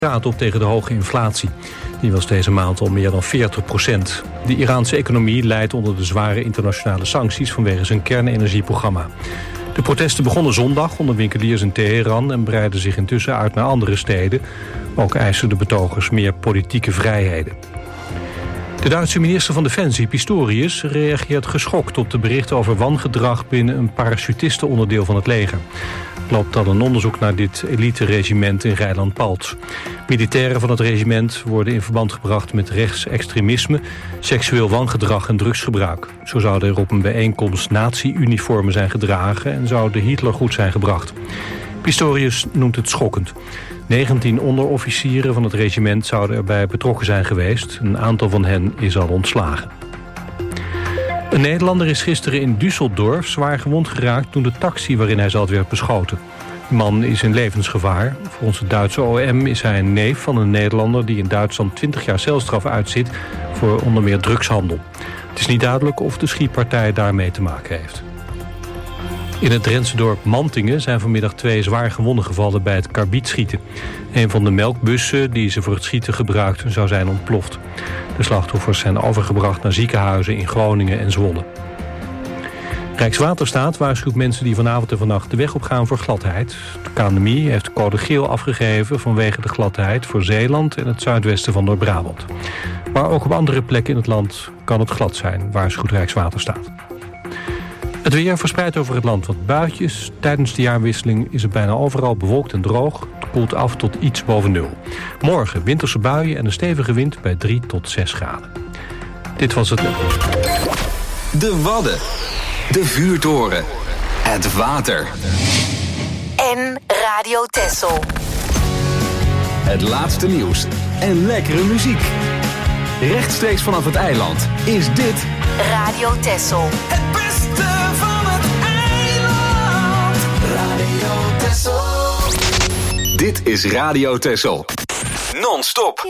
Raad op tegen de hoge inflatie. Die was deze maand al meer dan 40%. De Iraanse economie lijdt onder de zware internationale sancties vanwege zijn kernenergieprogramma. De protesten begonnen zondag onder winkeliers in Teheran en breidden zich intussen uit naar andere steden. Ook eisen de betogers meer politieke vrijheden. De Duitse minister van Defensie, Pistorius, reageert geschokt op de berichten over wangedrag binnen een parachutistenonderdeel van het leger. Er loopt al een onderzoek naar dit elite-regiment in Rijnland-Palts. Militairen van het regiment worden in verband gebracht met rechtsextremisme, seksueel wangedrag en drugsgebruik. Zo zouden er op een bijeenkomst nazi-uniformen zijn gedragen en zou de Hitler goed zijn gebracht. Pistorius noemt het schokkend. 19 onderofficieren van het regiment zouden erbij betrokken zijn geweest. Een aantal van hen is al ontslagen. Een Nederlander is gisteren in Düsseldorf zwaar gewond geraakt toen de taxi waarin hij zat werd beschoten. De man is in levensgevaar. Volgens het Duitse OM is hij een neef van een Nederlander die in Duitsland 20 jaar celstraf uitzit voor onder meer drugshandel. Het is niet duidelijk of de schietpartij daarmee te maken heeft. In het Drentse dorp Mantingen zijn vanmiddag 2 zwaar gewonden gevallen bij het karbietschieten. Een van de melkbussen die ze voor het schieten gebruikten zou zijn ontploft. De slachtoffers zijn overgebracht naar ziekenhuizen in Groningen en Zwolle. Rijkswaterstaat waarschuwt mensen die vanavond en vannacht de weg op gaan voor gladheid. De KNMI heeft code geel afgegeven vanwege de gladheid voor Zeeland en het zuidwesten van Noord-Brabant. Maar ook op andere plekken in het land kan het glad zijn, waarschuwt Rijkswaterstaat. Het weer verspreidt over het land wat buitjes. Tijdens de jaarwisseling is het bijna overal bewolkt en droog. Het koelt af tot iets boven 0. Morgen winterse buien en een stevige wind bij 3 tot 6 graden. Dit was het. De Wadden. De vuurtoren. Het water. En Radio Texel. Het laatste nieuws en lekkere muziek. Rechtstreeks vanaf het eiland is dit Radio Texel. Het beste van het eiland. Radio Texel. Dit is Radio Texel. Non-stop.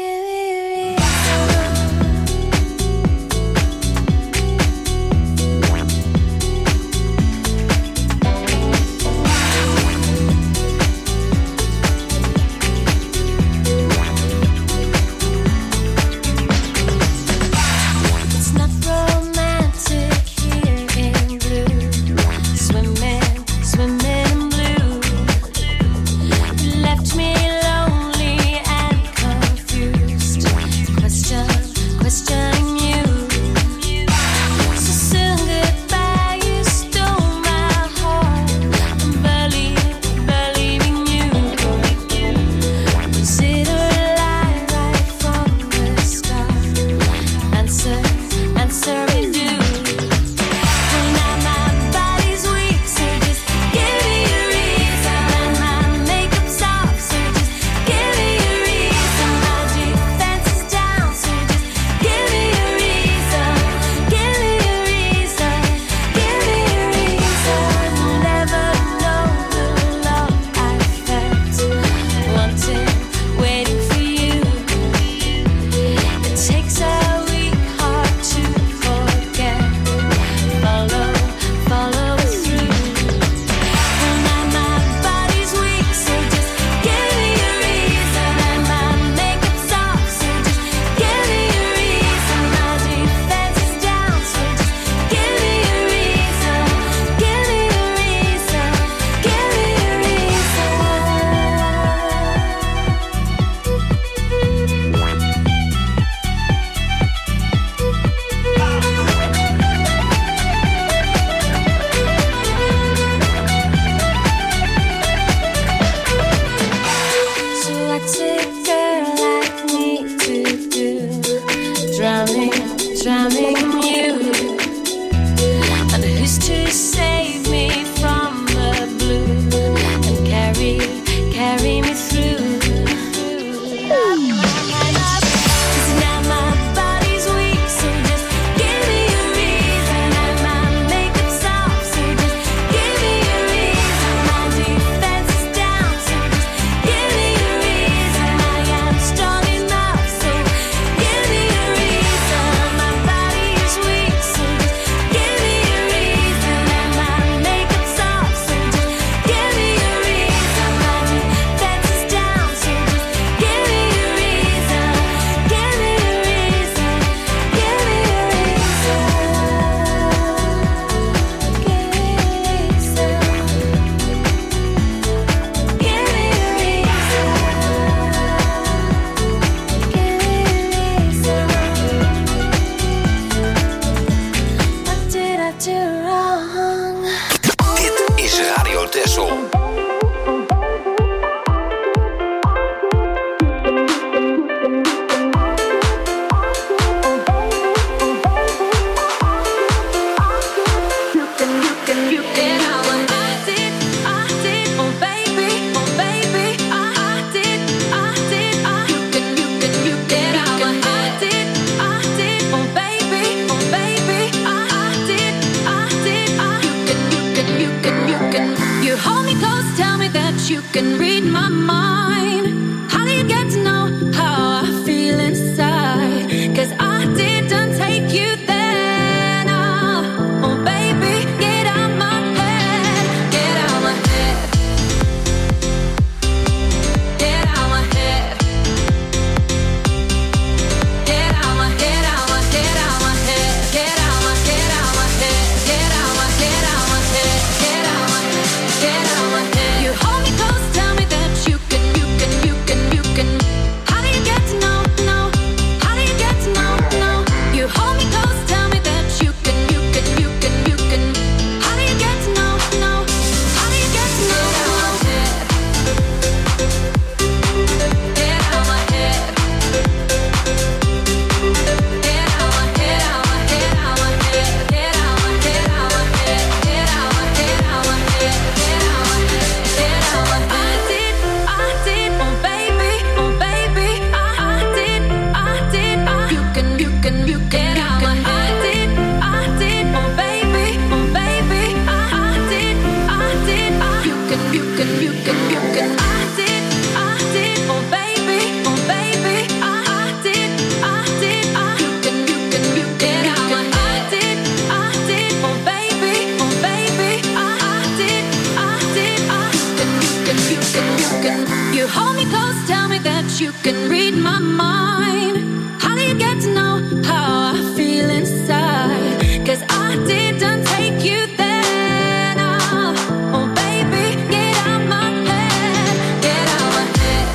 you can read my mind? How do you get to know how I feel inside? 'Cause I didn't take you there. No. Oh baby, get out my head. Get out my head.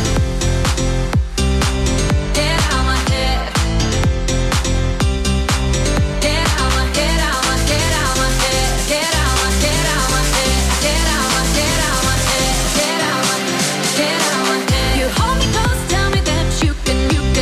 Get out my head. Get out my, get out my, get out my head. Get out my, get out my head. Get out my, get out my head. Get out my, get out my head. You hold me close, tell me that you can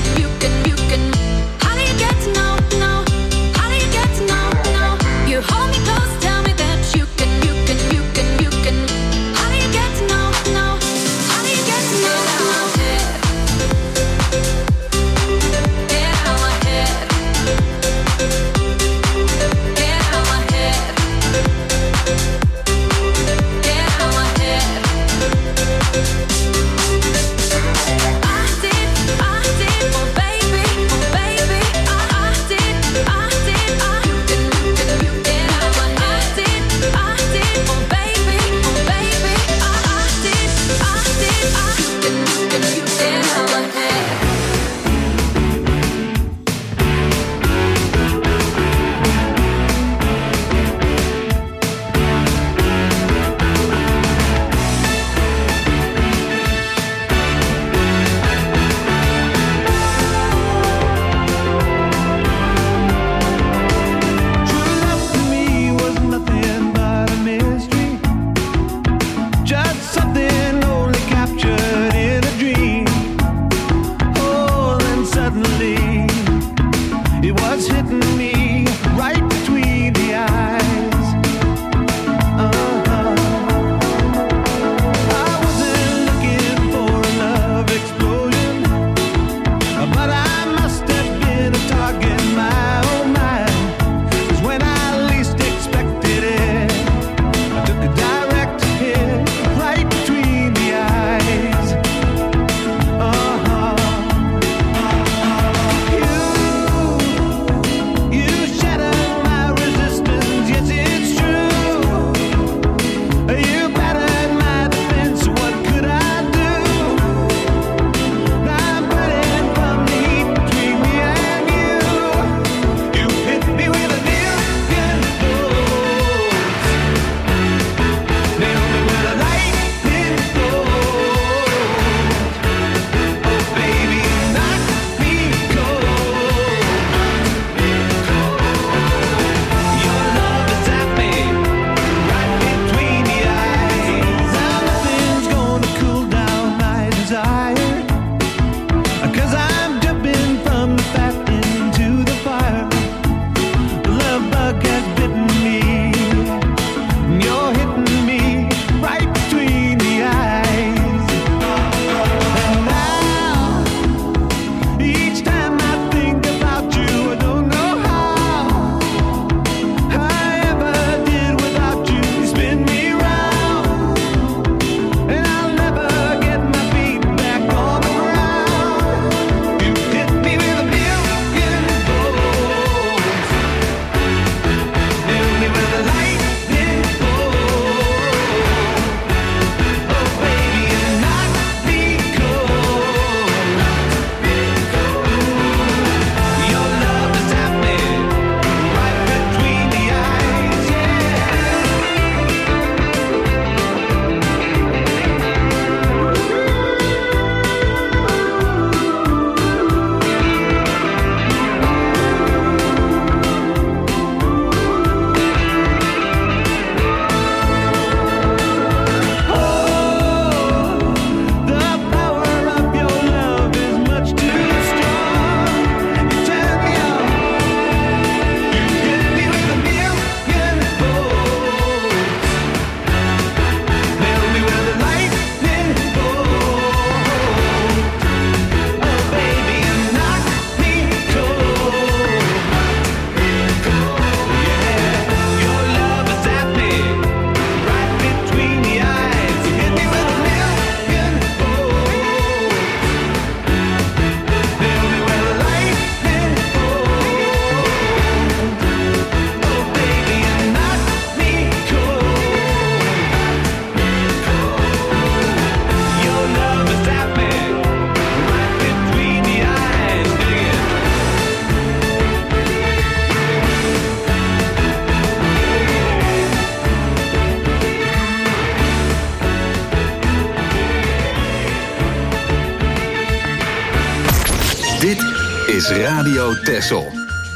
Dit is Radio Texel.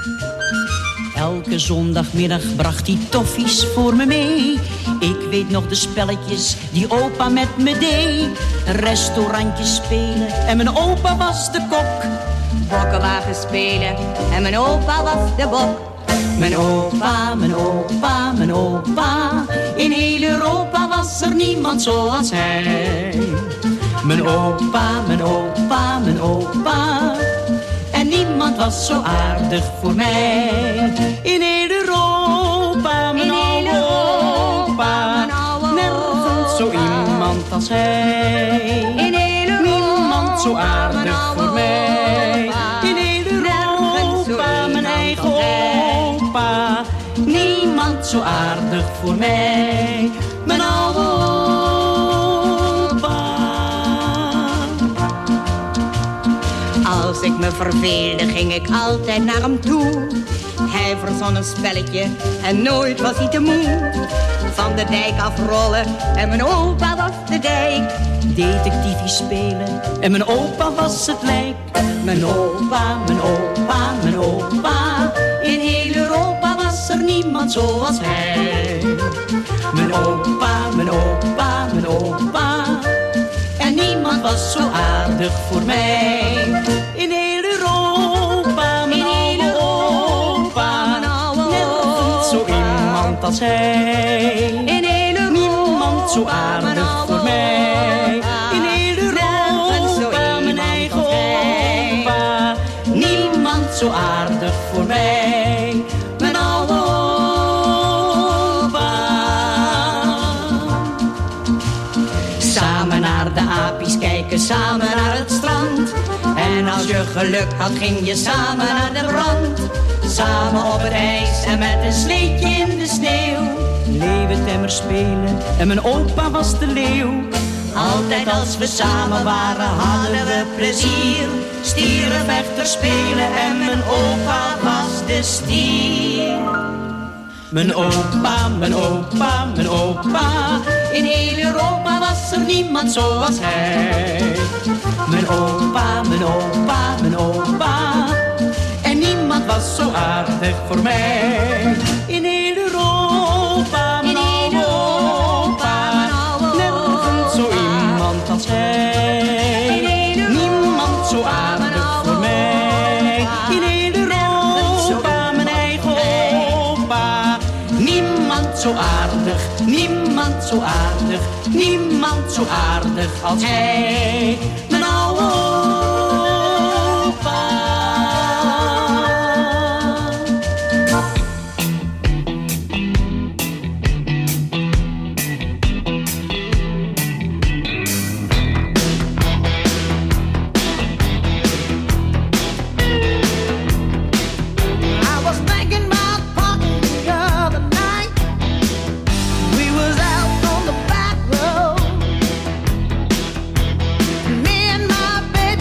Elke zondagmiddag bracht hij toffies voor me mee. Ik weet nog de spelletjes die opa met me deed. Restaurantjes spelen en mijn opa was de kok. Bokkenwagen spelen en mijn opa was de bok. Mijn opa, mijn opa, mijn opa. In heel Europa was er niemand zoals hij. Mijn opa, mijn opa, mijn opa. En niemand was zo aardig voor mij. In heel Europa, mijn oude opa. Nergens zo iemand als hij. In heel Europa, niemand zo aardig voor mij. In heel Europa, mijn eigen opa. Niemand zo aardig voor mij. Mijn oude opa. Als ik me verveelde, ging ik altijd naar hem toe. Hij verzon een spelletje en nooit was hij te moe. Van de dijk afrollen en mijn opa was de dijk. Detectiefie spelen en mijn opa was het lijk. Mijn opa, mijn opa, mijn opa. In heel Europa was er niemand zoals hij. Mijn opa, mijn opa, mijn opa. En niemand was zo aardig voor mij. In heel Europa, mijn oude opa. Nergens zo iemand als hij. In heel Europa, niemand zo aardig voor mij. In heel Europa, mijn eigen opa. Niemand zo aardig voor mij. Mijn oude opa. Samen naar de apies kijken, samen naar het strand. En als je geluk had, ging je samen naar de brand. Samen op het ijs en met een sleetje in de sneeuw. Leeuwentemmer spelen en mijn opa was de leeuw. Altijd als we samen waren hadden we plezier. Stierenvechter spelen en mijn opa was de stier. Mijn opa, mijn opa, mijn opa. In heel Europa was er niemand zoals hij. Mijn opa, mijn opa, mijn opa. En niemand was zo aardig voor mij. In heel Europa, mijn oude opa. Nergens zo iemand als hij. Niemand zo aardig voor mij. In heel Europa, mijn eigen opa. Niemand zo aardig, niemand zo aardig. Niemand zo aardig als hij. Mijn oude opa. Me and my baby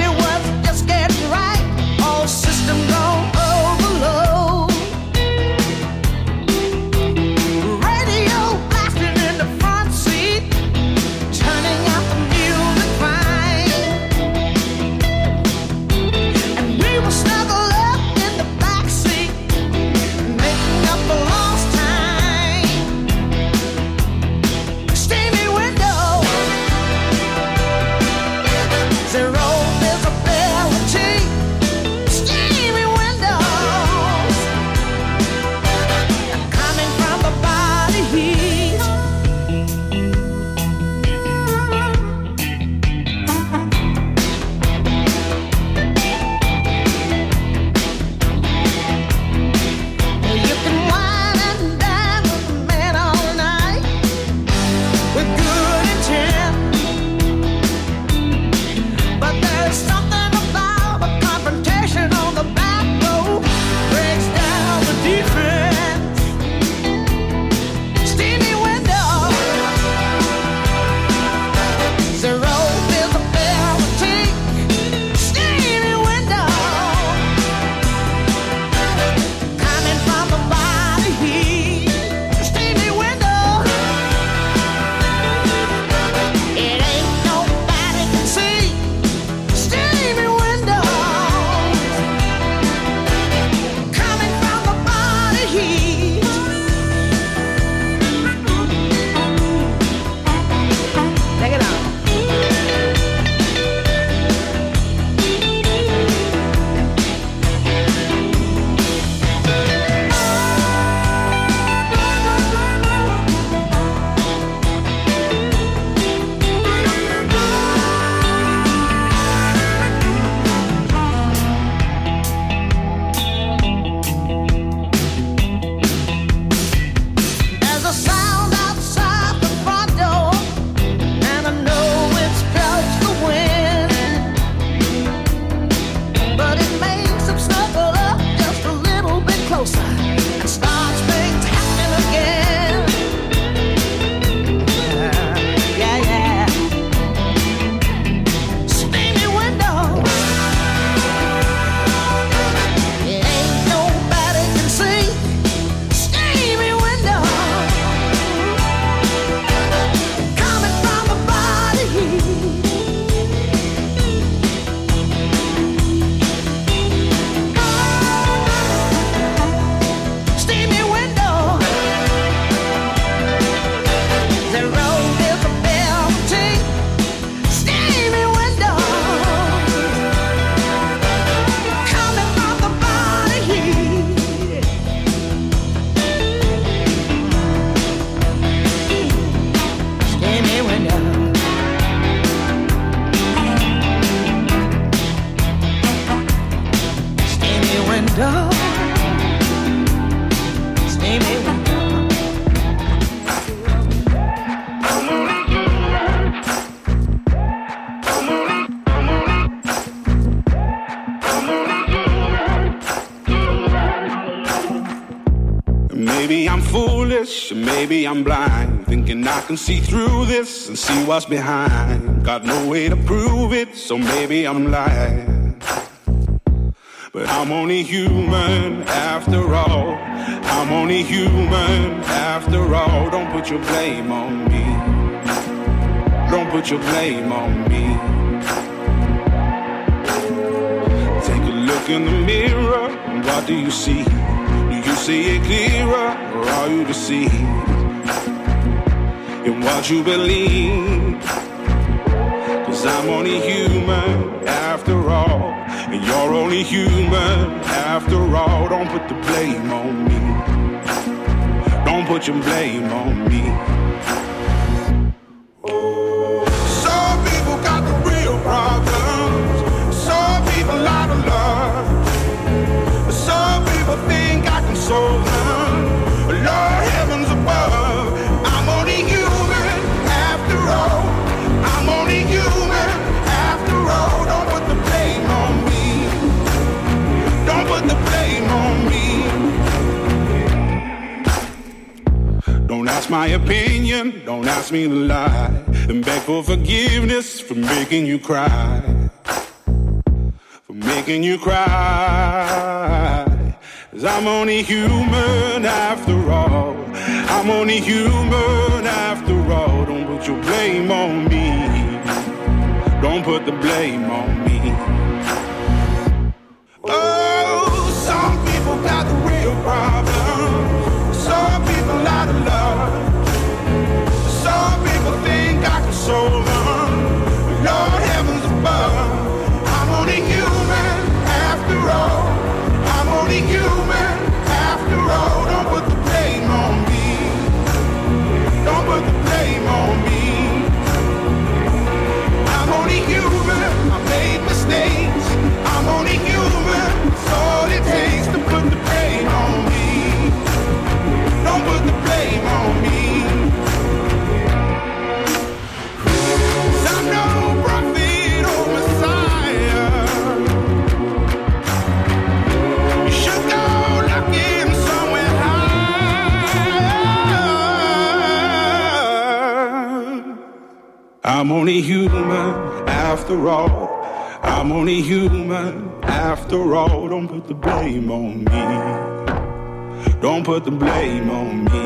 window. Stay me window. Maybe I'm foolish, maybe I'm blind, thinking I can see through this and see what's behind. Got no way to prove it, so maybe I'm lying. But I'm only human after all. I'm only human after all. Don't put your blame on me. Don't put your blame on me. Take a look in the mirror, and what do you see? You see it clearer, or are you deceived in what you believe? 'Cause I'm only human after all, and you're only human after all. Don't put the blame on me. Don't put your blame on me. Some people got the real problems. Some people out of love. Some people think I can solve them. Lord heavens above, I'm only human after all. I'm only human after all. Don't put the blame on me. Don't put the blame on me. Don't ask my opinion, don't ask me to lie, and beg for forgiveness for making you cry. For making you cry. 'Cause I'm only human after all. I'm only human after all. Don't put your blame on me. Don't put the blame on me. Oh, some people got the real problems. Some people out of love. Some people think I can solve them. Lord heavens above, I'm only human after all. I'm only human after all. Don't put the blame on me. Don't put the blame on me. I'm only human. I made mistakes. I'm only human. It's all it takes to put the blame on me. Don't put the blame on me. 'Cause I'm no prophet or Messiah. You should go looking somewhere high. I'm only human after all. I'm only human after all. Don't put the blame on me. Don't put the blame on me.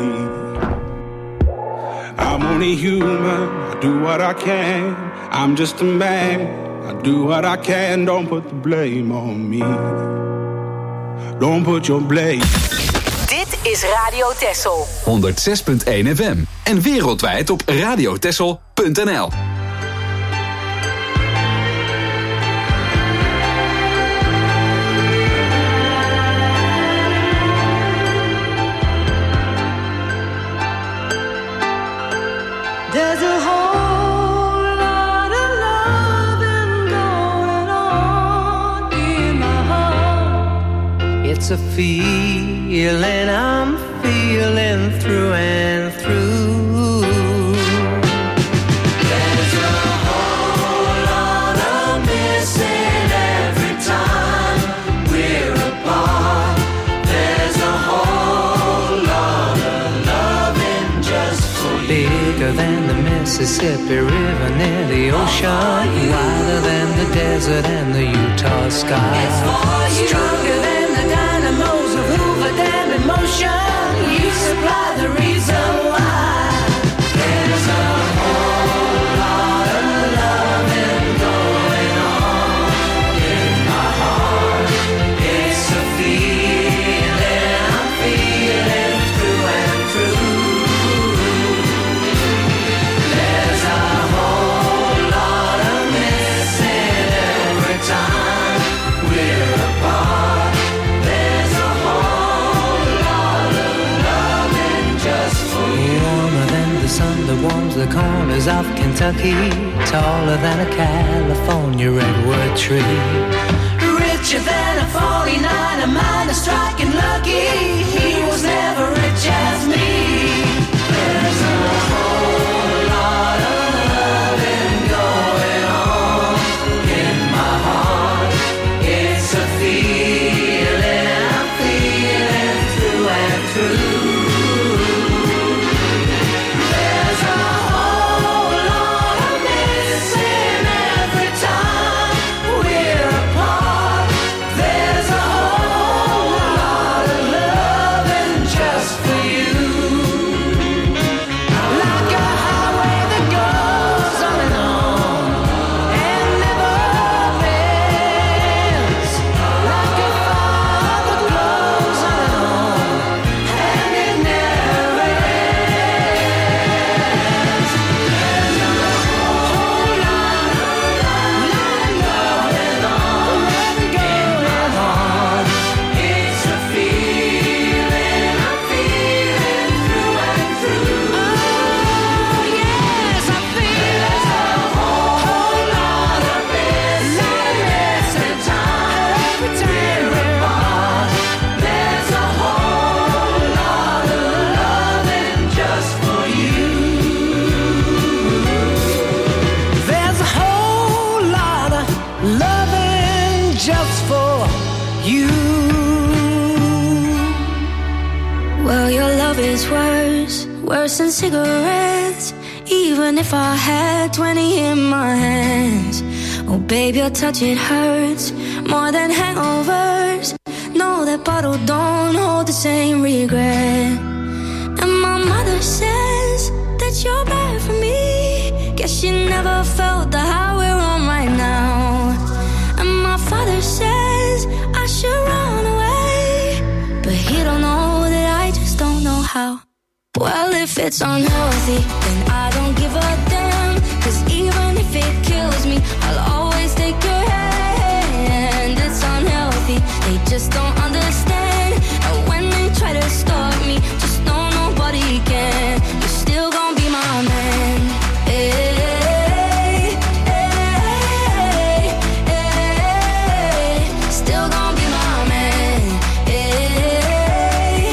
I'm only human. I do what I can. I'm just a man. I do what I can. Don't put the blame on me. Don't put your blame. Dit is Radio Texel. 106.1 FM. En wereldwijd op radiotexel.nl. There's a whole lot of loving going on in my heart. It's a feeling I'm feeling through and through. There's a whole lot of missing every time we're apart. There's a whole lot of loving just for you. Bigger than the Mississippi River near the ocean, wider than the desert and the Utah sky. It's for you. Stronger than the dynamos of Hoover Dam in motion. You supply the reason why. There's a whole lot of loving going on in my heart. It's a feeling I'm feeling through and through. There's a whole lot of missing every time we're apart. There's a whole lot of loving just for you. Warmer than the sun that warms the corners of Kentucky, taller than a California redwood tree, richer than a 49er mine striking lucky. He was never rich as me. There's a whole lot of loving going on in my heart. It's a feeling I'm feeling through and through. There's a whole lot of missing every time we're apart. There's a whole lot of loving just for you. Like a highway that goes on and never ends. Like a fire that glows on and it never ends. There's a whole lot of loving on in my heart. It's a feeling I'm feeling through and through. Oh yes, I feel there's a whole lot of missing time every time we're apart. There's a whole lot of loving just for you. There's a whole lot of loving just for you. Well, your love is worse than cigarettes. Even if I had 20 in my hands. Oh, babe, your touch, it hurts more than hangovers. No, that bottle don't hold the same regret. And my mother says that you're bad for me. Guess she never felt the high we're on right now. And my father says I should run away, but he don't know that I just don't know how. Well, if it's unhealthy, then I don't give a damn. 'Cause even if it kills me, I'll always take your hand. It's unhealthy, they just don't understand. And when they try to stop me, just know nobody can. You're still gonna be my man. Hey, hey, hey, still gonna be my man. Hey,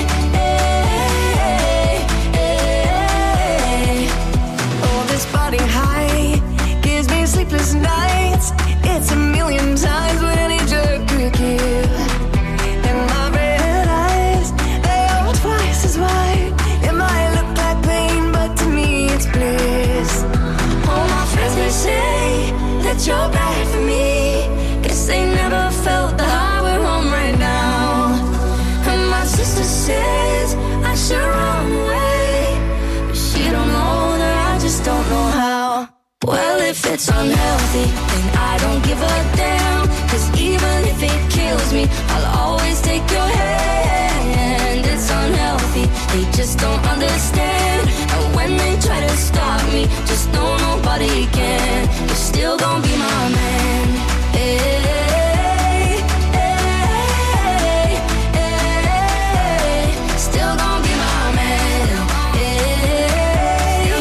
hey, hey. Oh, this body high gives me sleepless nights. It's a million times what any drug could give. And my red eyes, they are twice as wide. It might look like pain, but to me it's bliss. All my friends, they say that you're bad for me. Guess they never felt the high we're on right now. And my sister says I should run away, but she don't know that I just don't know how. Well, if it's unhealthy, then I don't give a damn. 'Cause even if it kills me, I'll always take your hand. It's unhealthy, they just don't understand. And when they try to stop me, just know nobody can. You're still gonna be my man. Hey, hey, hey, still gonna be my man. Hey, hey,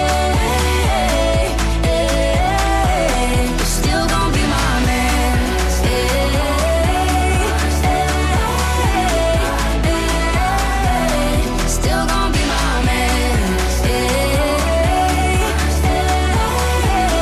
hey, you're still gonna be my man. Hey, hey, hey, still gonna be my man. Hey, hey,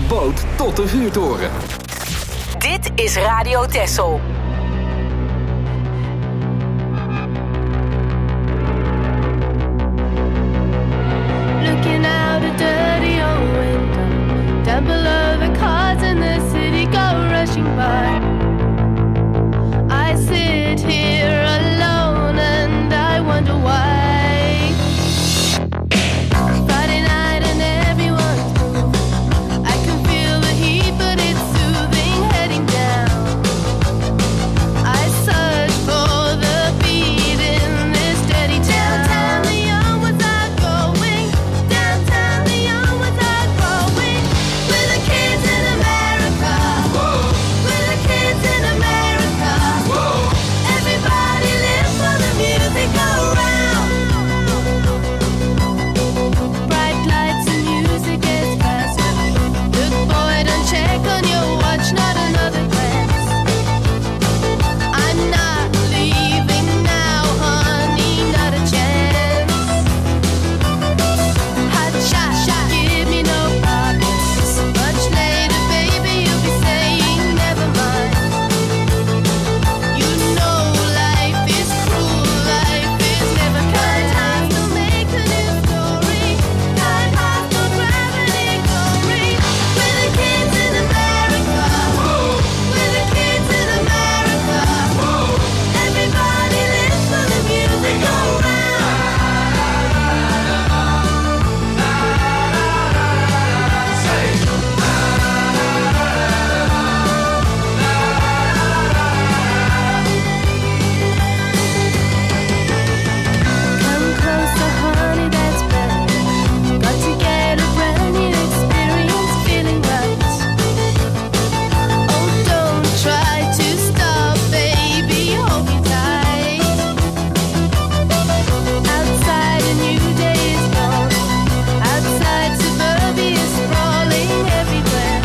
boot tot de vuurtoren. Dit is Radio Texel. Looking out a dirty old window, down below the cars in the city go rushing by. I sit here alone and I wonder why. Friday night and everyone's moving. I can feel the heat, but it's soothing, heading down. I search for the beat in this dirty town. Downtown Leon without going, downtown Leon without growing. We're the kids in America. Whoa. We're the kids in America. Whoa. Everybody live for the music around. Bright lights and music gets faster. Look boy, don't check on your watch, not another glance. I'm not leaving now, honey, not a chance. Hot shot, give me no problems. Much later, baby, you'll be saying never mind. You know life is cruel, life is never kind. Times to make a new story. Time has no gravity glory. We're the kids in America. We're the kids in America. Everybody lives for the music around. Come closer, honey, that's better. Got to get a brand new experience, feeling right. Oh, don't try to stop, baby, hold me tight. Outside a new day is born. Outside suburbia is sprawling everywhere.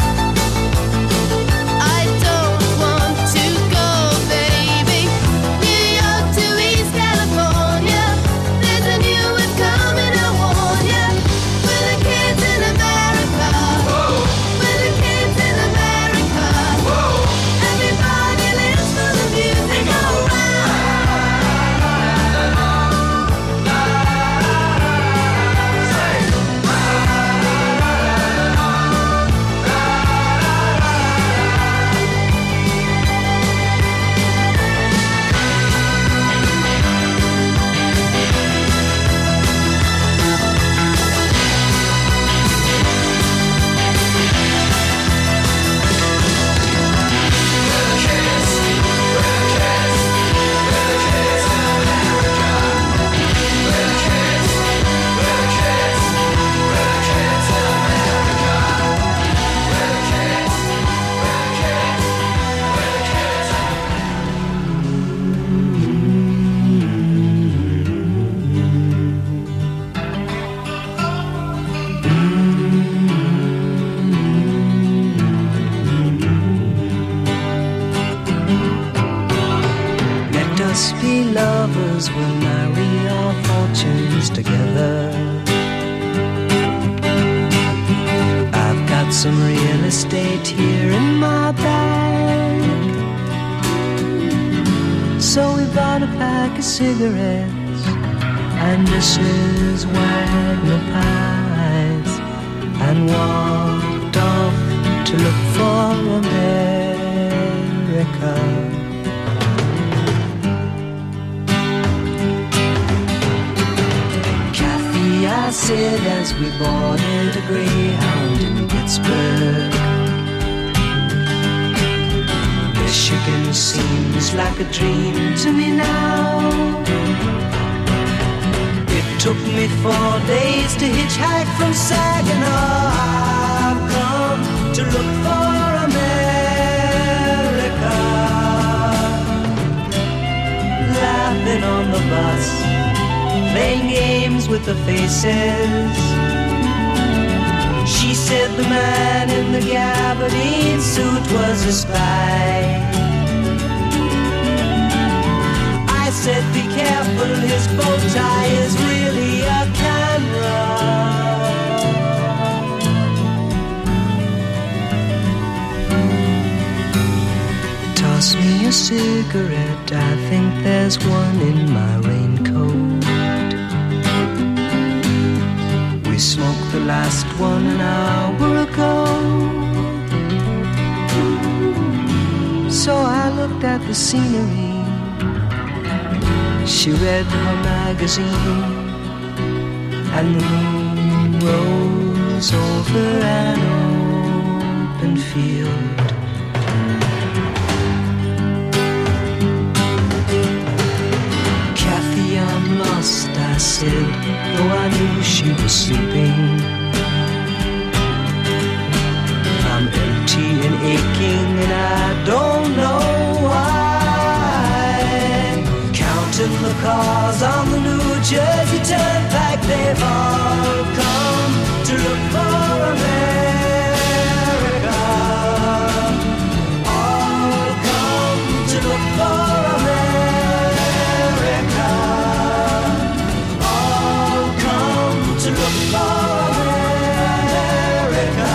I don't want to go, baby. New York to East California. There's a new wave coming, I warn ya. We're the kids in America. We're the kids in America. Everybody lives for the music around. Let us be lovers, we'll marry our fortunes together. I've got some real estate here in my bag, so we bought a pack of cigarettes and Mrs. Wagner pies and walked off to look for America. Kathy, I said as we boarded a Greyhound in Pittsburgh, Michigan seems like a dream to me now. It took me 4 days to hitchhike from Saginaw. I've come to look for America. Laughing on the bus, playing games with the faces. She said the man in the gabardine suit was a spy. I said be careful, his bow tie is really a camera. cigarette. I think there's one in my raincoat. We smoked the last one an hour ago. So I looked at the scenery. She read her magazine, and the moon rose over an open field. Kathy, I'm lost, I said, though I knew she was sleeping. I'm empty and aching, and I don't know why. Counting the cars on the New Jersey Turnpike, they've all come to look for America. All come to look for America. All come to look for America.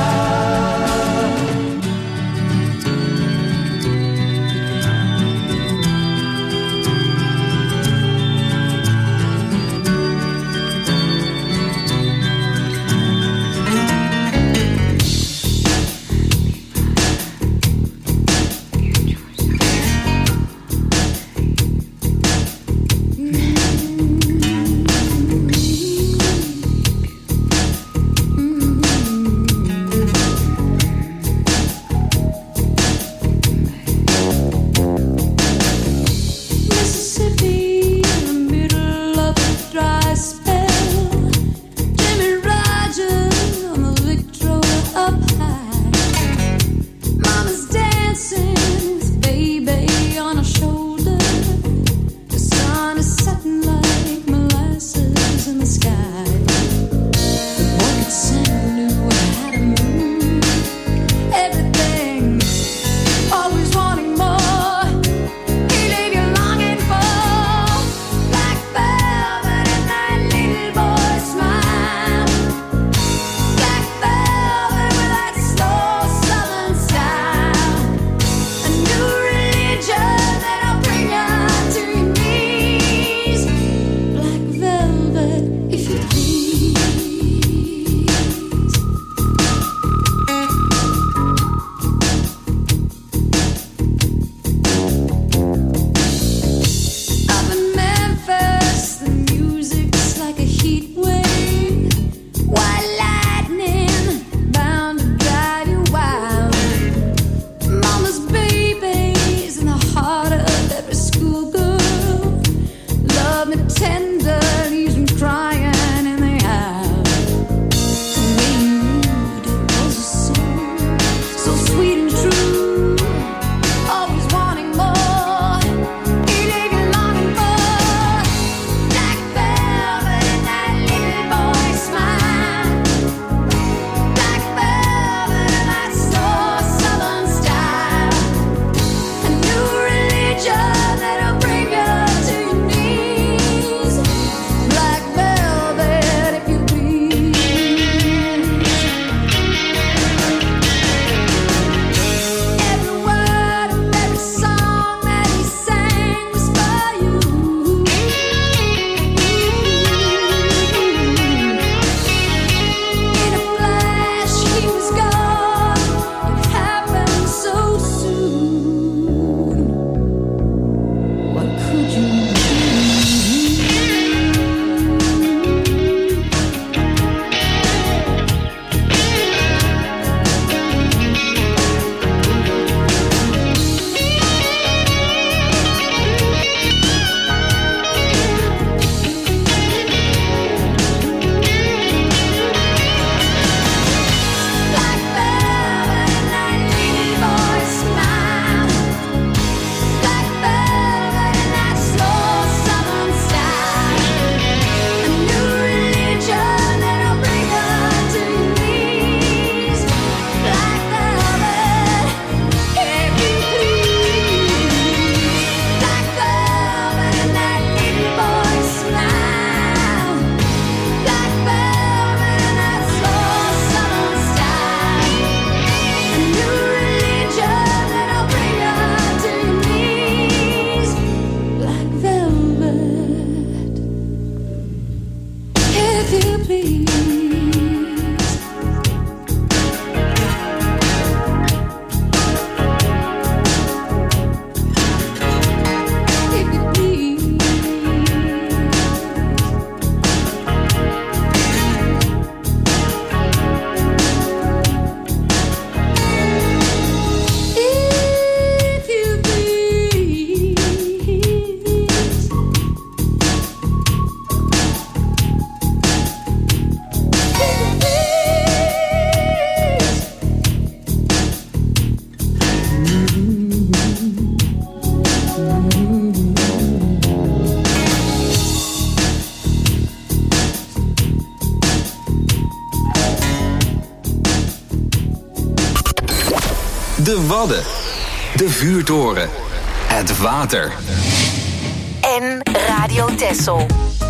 Wadden. De vuurtoren. Het water. En Radio Texel.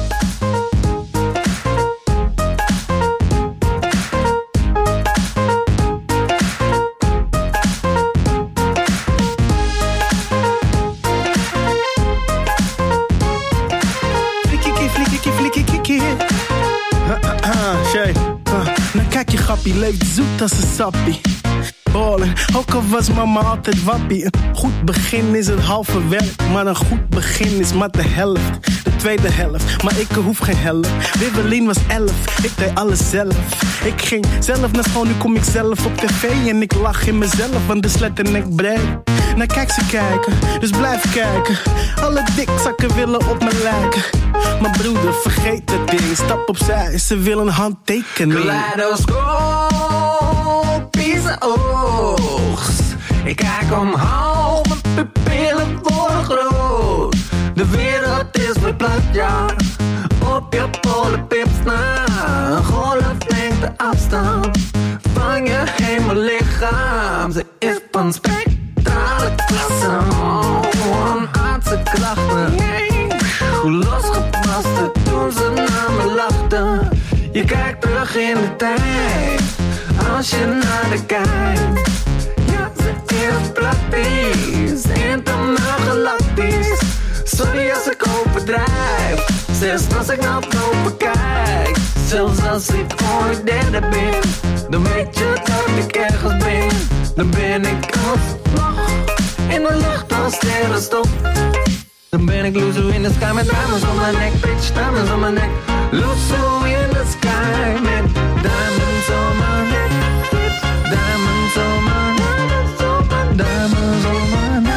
Shay, nou kijk je grappie, leeft zoet als een sappie. Ballen, ook al was mama altijd wappie. Een goed begin is het halve werk, maar een goed begin is maar de helft. De tweede helft, maar ik hoef geen helft. Wibbelin was 11, ik deed alles zelf. Ik ging zelf naar school, nu kom ik zelf op tv. En ik lach in mezelf, want de slet en ik breed. Nou kijk ze kijken, dus blijf kijken. Alle dikzakken willen op me lijken. Maar broeder, vergeet het ding, stap opzij, ze willen een handtekening. Kaleidoscopische oogst. Ik kijk omhoog, mijn pupillen worden groot. De wereld is verplaatst, ja. Op je polenpips na. Een golflengte afstand van je hemellichaam. Ze is van spectrale klasse. Onaardse klachten. Hoe losgebarsten toen ze naar me lachten. Je kijkt terug in de tijd, als je naar de kijkt. Ja, ze is praktisch, intergalactisch. Sorry als ik overdrijf, zelfs als ik naar boven kijk. Zelfs als ik ooit derde ben, dan weet je dat ik ergens ben. Dan ben ik alsnog in de lucht als sterrenstof. Dan ben ik Luzo in the sky met diamonds on my neck, bitch, diamonds on my neck. Luzo in the sky met diamonds on my neck, bitch, diamonds on my neck, diamonds on my neck.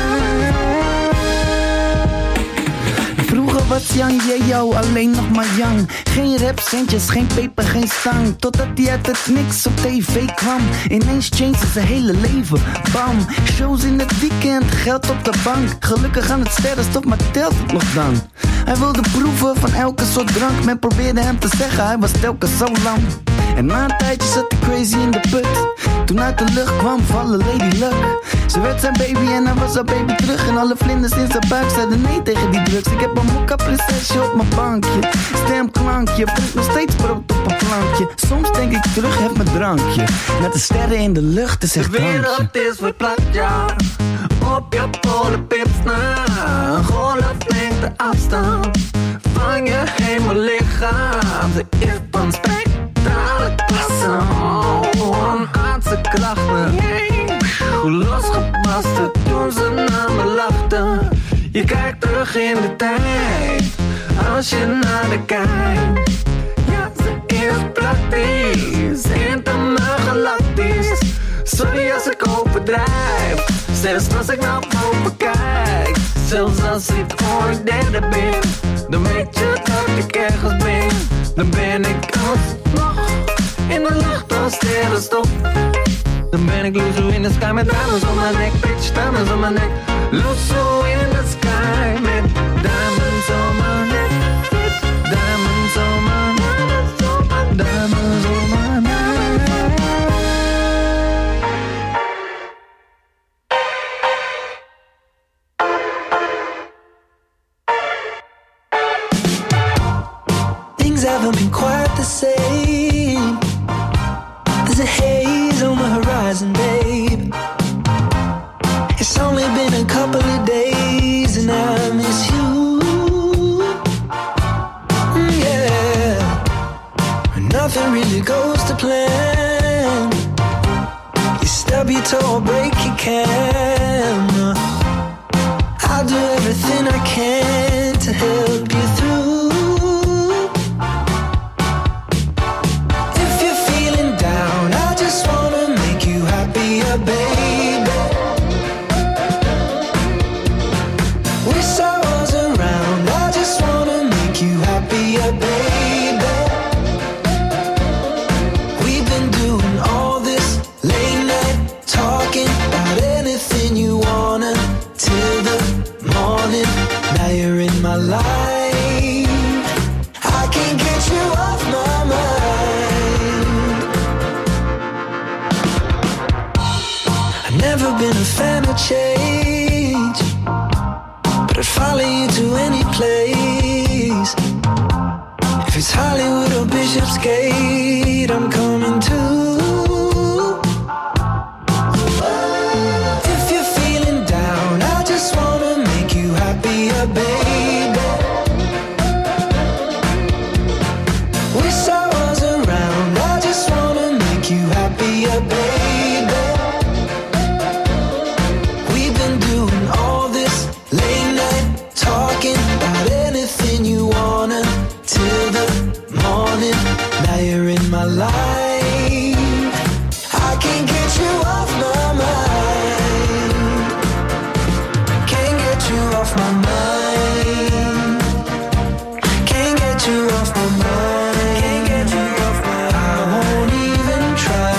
Vroeger was Yang Yeo alleen nog maar Yang. Geen rapcentjes, geen peper, geen stang. Totdat hij uit het niks op tv kwam. Ineens changed zijn hele leven, bam. Shows in het weekend, geld op de bank. Gelukkig aan het sterrenstof, maar telt het nog dan? Hij wilde proeven van elke soort drank. Men probeerde hem te zeggen, hij was telkens zo lang. En na een tijdje zat hij crazy in de put. Toen uit de lucht kwam vallen Lady Luck. Ze werd zijn baby en hij was haar baby terug. En alle vlinders in zijn buik zeiden nee tegen die drugs. Ik heb een mokka prinsesje op mijn bankje. Stemklankje, brengt nog steeds brood op een plankje. Soms denk ik terug, heb mijn drankje. Met de sterren in de lucht, is echt drankje. De wereld is verplaatst, ja. Op je polenpips na. Een golflengte afstand van je hemellichaam. Ze is van spectrale klasse. Onaardse klachten. Hoe losgebarsten toen ze naar me lachten. Je kijkt terug in de tijd, als je naar de kijkt. Ja, ze is praktisch, intergalactisch. Sorry als ik overdrijf, zelfs als ik naar boven kijk. Zelfs als ik ooit derde ben, dan weet je dat ik ergens ben. Dan ben ik alsnog in de lucht als sterrenstof. Dan ben ik Luzo in the sky met diamonds on my neck, bitch, diamonds on my neck. Luzo in the sky met diamonds on my neck, bitch, diamonds on my neck, diamonds on my neck. Things haven't been quite the same. There's a haze on the horizon, babe. It's only been a couple of days and I miss you. Yeah, nothing really goes to plan. You stub your toe or break your can. I'll do everything I can to help you through. Baby, wish I was around. I just wanna make you happier, baby. We've been doing all this late night talking about anything you wanna till the morning. Now you're in my life. I can't get you off my mind. Never been a never change, but I'd follow you to any place. If it's Hollywood or Bishopsgate, I'm coming too. If you're feeling down, I just wanna make you happier, baby. Wish I was around, I just wanna make you happier, baby. We've been doing all this late night talking about anything you wanna till the morning. Now you're in my life, I can't get you off my mind. Can't get you off my mind. Can't get you off my mind. Can't get you off my mind. I won't even try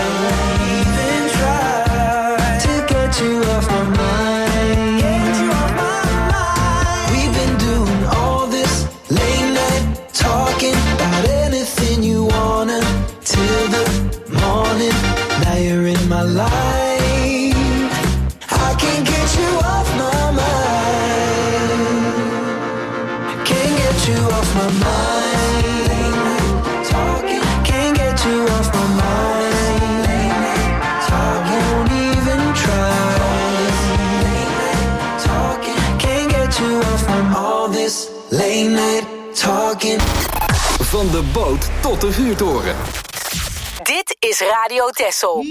to get you off my mind. Get you off my mind. We've been doing all this late night talking about anything you wanna till the morning. Now you're in my life, I can't get you off my mind. Can't get you off my mind. Talking, can't get you off my mind. Talking, won't even try. Talking, can't get you off from all this late night talking. Van de boot tot de vuurtoren. Dit is Radio Texel.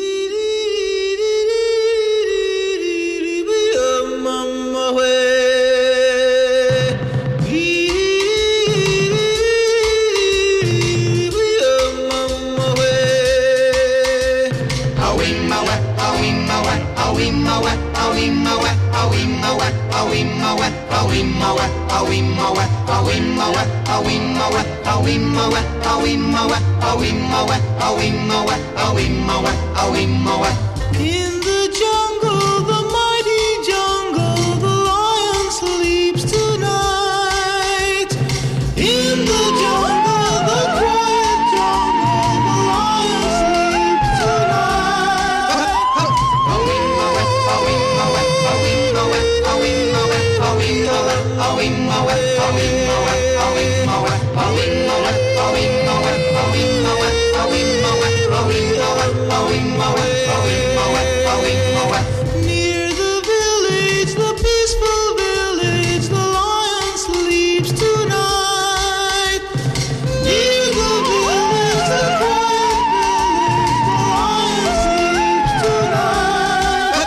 In the jungle, the mighty jungle, the lion sleeps tonight. In the jungle, the quiet jungle, the lion sleeps tonight. Near the village, the peaceful village, the lion sleeps tonight. Near the village, the quiet village, the lion sleeps tonight.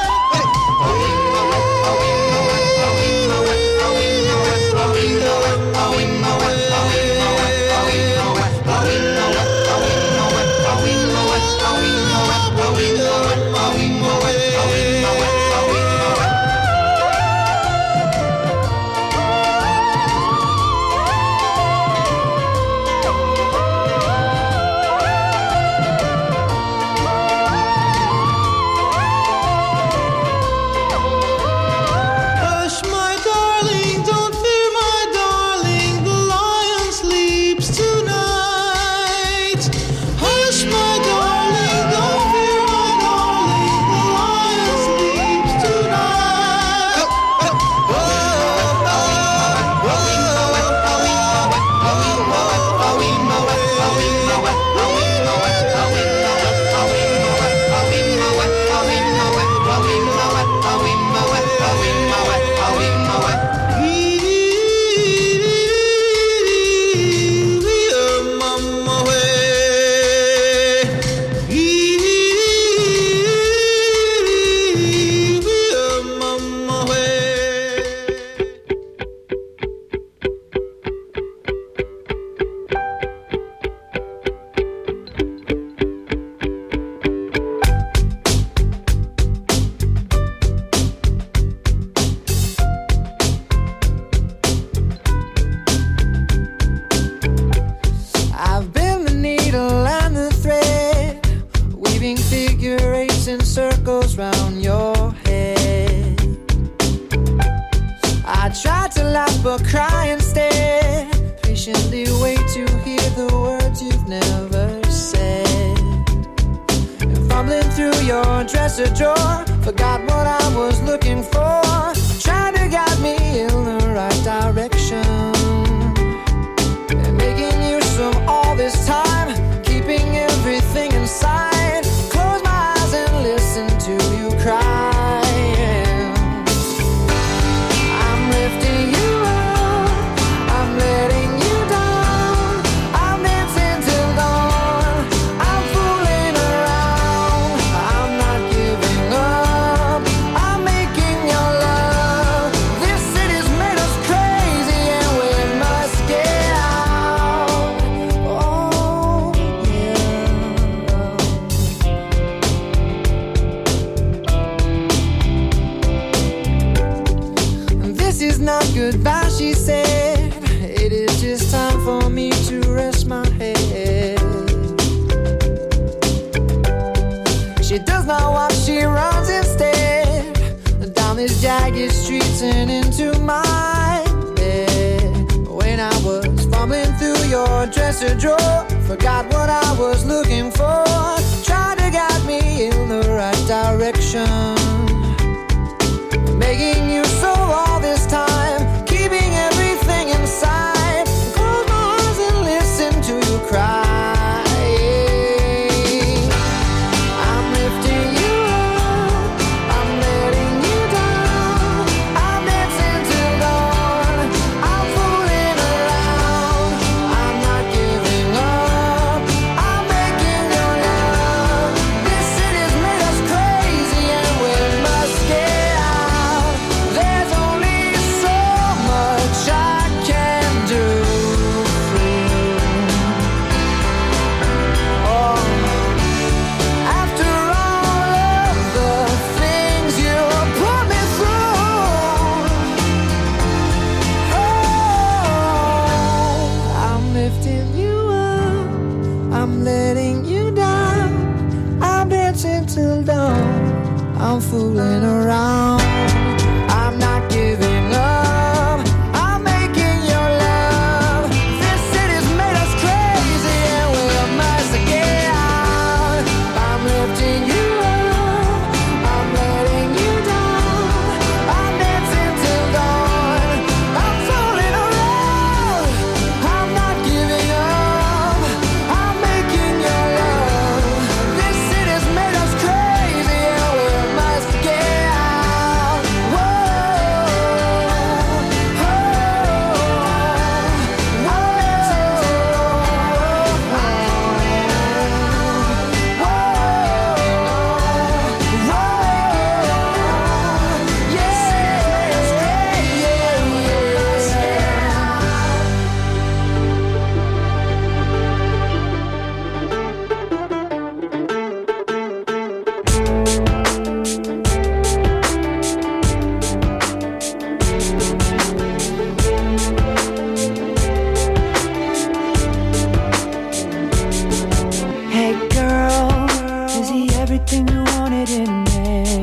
Hush, my darling, don't fear, my darling, the lion sleeps tonight. Hush, my darling, don't fear, my darling, the lion sleeps tonight. I've been the needle and the thread, weaving figure eights and circles round your head. I tried to laugh but cry instead, patiently wait to hear the words you've never said. And fumbling through your dresser drawer, forgot what I looking for, trying to guide me in the right direction. And making use of all this time, keeping everything inside. Close my eyes and listen to you cry. Goodbye, she said. It is just time for me to rest my head. She does not walk, she runs instead, down these jagged streets and into my bed. When I was fumbling through your dresser drawer, forgot what I was looking for, tried to guide me in the right direction. Making use of all this time, keeping everything inside. Close my eyes and listen to you cry. I'm lifting you up, I'm letting you down. I'm dancing till dawn, I'm fooling around. I'm not giving up, I'm making your love. This city's made us crazy and we must get out. There's only so much I can do. Oh, after all of the things you put me through, oh, I'm lifting you up, I'm letting you down. I'm dancing till dawn, I'm fooling around. I'm not giving up, I'm making your love. This city's made us crazy and we must get out. I'm lifting you up, I'm letting you down. I'm dancing till dawn, I'm fooling around. I'm not giving up, I'm making your love. This city's made us crazy and we must get out. Hey girl, is he everything you wanted in me?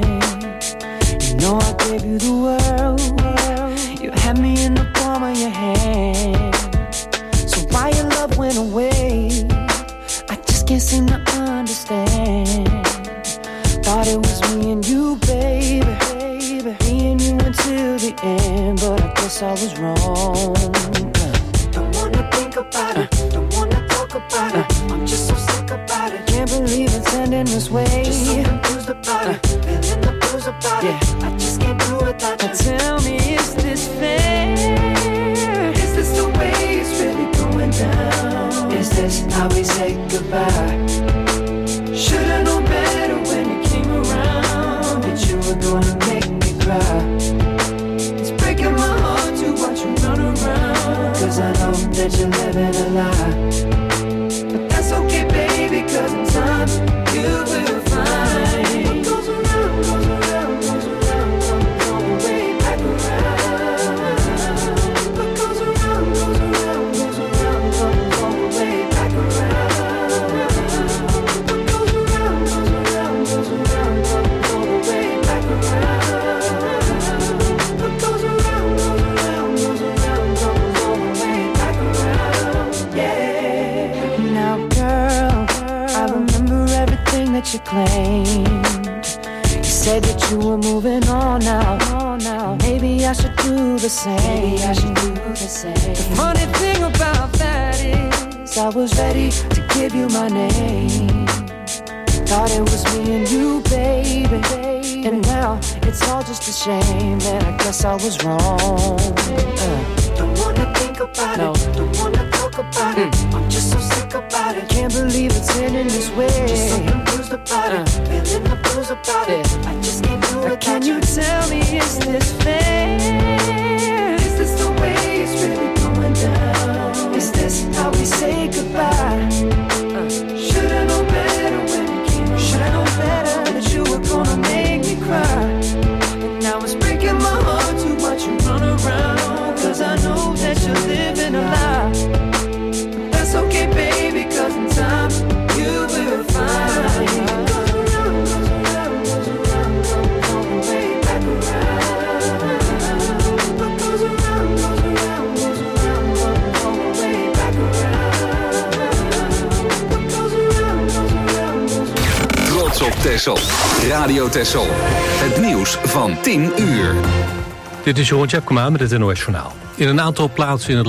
You know I gave you the world. You had me in the palm of your hand. So why your love went away? I just can't seem to understand. Thought it was me and you, baby. Me and you until the end, but I guess I was wrong. Don't wanna think about it, don't wanna talk about it. I'm just so sick about it. Can't believe it's ending this way. Just so confused about it, feeling the blues about it. I just can't do it without you. Tell me, is this fair? Is this the way it's really going down? Is this how we say goodbye? Should've known better when you came around, that you were gonna make me cry. It's breaking my heart to watch you run around, 'cause I know that you're living a lie. But that's okay, baby, 'cause in time you will find what goes around, goes around, goes around, comes all the way back around. What goes around, goes around, goes around, comes all the way back around. What goes around, goes around, goes around, comes all the way back around. What goes around, goes around, goes around, comes all the way back around. Yeah. Now, girl, I remember everything that you claimed. You said that you were moving on now. Maybe I should do the same. The funny thing about that is I was ready to give you my name. Thought it was me and you, baby. And now it's all just a shame. And I guess I was wrong. Don't wanna think about it. Don't wanna talk about it. I'm just so sick about it. Can't believe it's ending this way. Just so confused about it. Feeling the blues about it. I just can't do it. Can you tell me, is this fair? Is this the way it's really going down? Is this how we say goodbye? Should've known better when it came around. Should've known better that you were gonna make me cry. And now it's breaking my heart to watch you run around. Cause I know that you're living a lie. But that's okay, baby, cause in time you will find. Op Texel. Radio Texel. Het nieuws van 10 uur. Dit is Jeroen Tjepkema met het NOS Journaal. In een aantal plaatsen in het